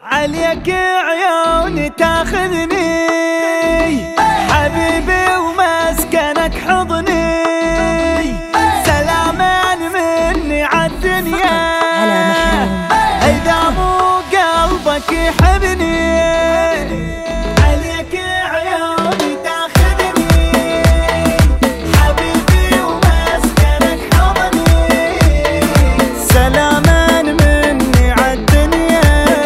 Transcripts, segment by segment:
عليك عيوني تاخذني حبيبي ومسكنك حضني، سلامان مني عالدنيا إذا مو قلبك يحبني. عليك عيوني تاخذني حبيبي ومسكنك حضني، سلامان مني عالدنيا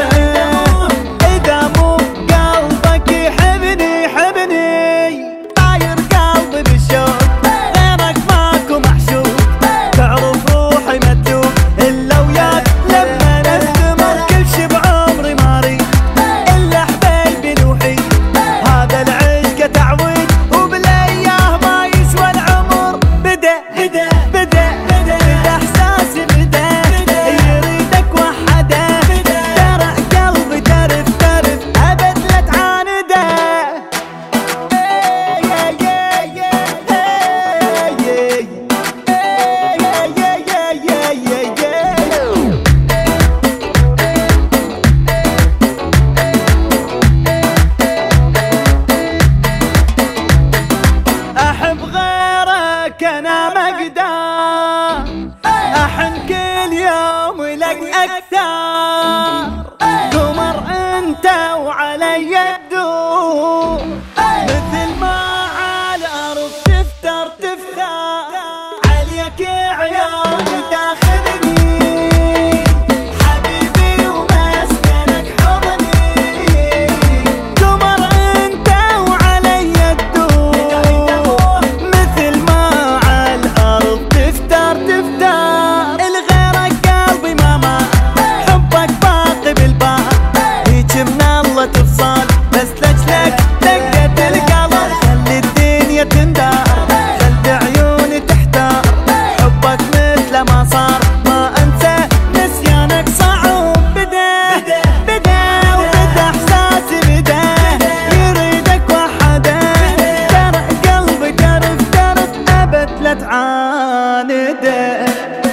إذا مو قلبك يحبني. طاير قلبي بالشوق غيرك ماكو محشوق، تعرف روحي مدلوق إلا وياك لما نستمر، كل شي بعمري ما اريد إلا حبيبي الوحيد، هذا العشق تعويد وبالأيام ما يسوى العمر. بدا إحساسي بدا يريدك وحده، ترى قلبي ترف أبد لا تعانده. أحب غيرك أنا ما أقدر، أحن كل يوم لك أكثر، قمر أنت وعلي الدور، مثل ما على الأرض تفتر. عليك عيوني تاخذني حبيبي ومسكنك حضني، قمر أنت وعلي الدور، مثل ما على الأرض تفتر. الغيرك قلبي ما حبك باقي بالباب، هيج من الله تفصل بس لجلك دقة القلب، خلي الدنيا تندار خلي عيوني تحتار، حبك مثل ما صار ما انسى نسيانك صعب. بدا احساسي بدا يريدك وحده، ترى قلبي ترف ابد لا تعانده.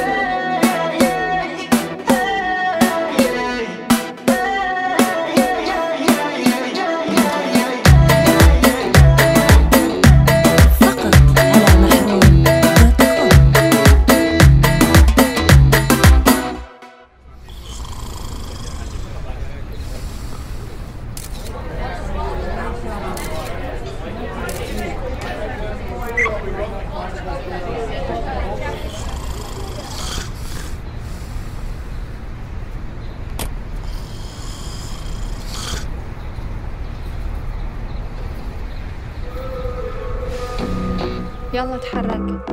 يلا اتحرك.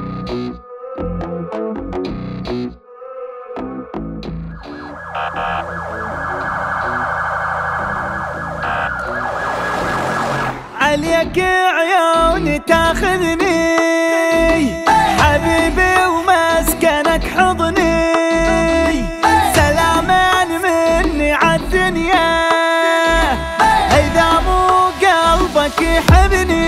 عليك عيوني تاخذني حبيبي ومسكنك حضني، سلامان مني عالدنيا إذا مو قلبك يحبني.